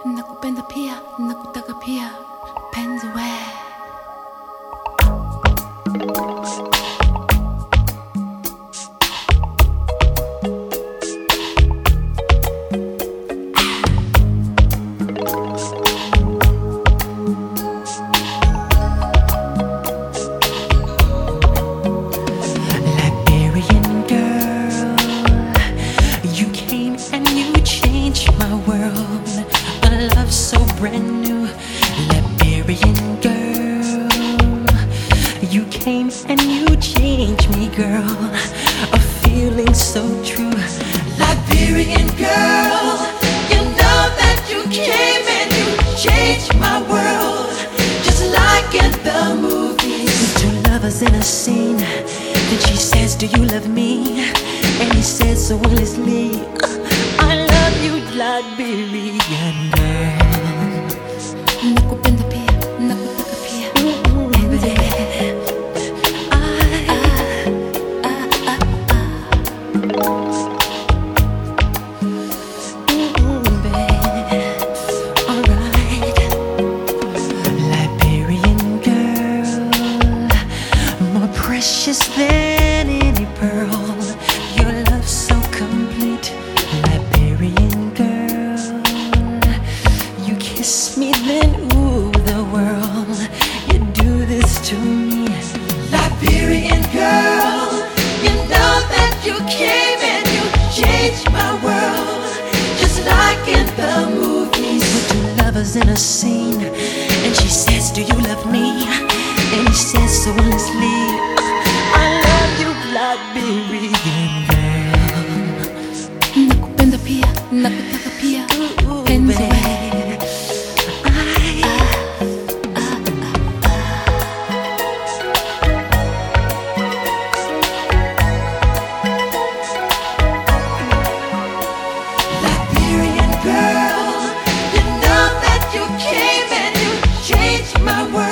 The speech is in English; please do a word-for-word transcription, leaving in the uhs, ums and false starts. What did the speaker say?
nakupenda pia, nakutaka pia, penzi we. Brand new Liberian girl, you came and you changed me, girl. A feeling so true. Liberian girl, you know that you came and you changed my world, just like in the movies. Two lovers in a scene, then she says, do you love me? And he says so endlessly, I love you, Liberian girl. Nakupenda pia, nakutaka pia, penzi we. Liberian girl, more precious than any pearl. Your love so complete. Liberian girl, you kiss me then ooh the world. You do this to me. Liberian girl, you know that you came and you changed my world, just like in the movies. With two lovers in a scene, and she says, do you love me? And he says so endlessly, I love you, Liberian girl. Nakupenda pia, nakutaka pia, penzi we. My world.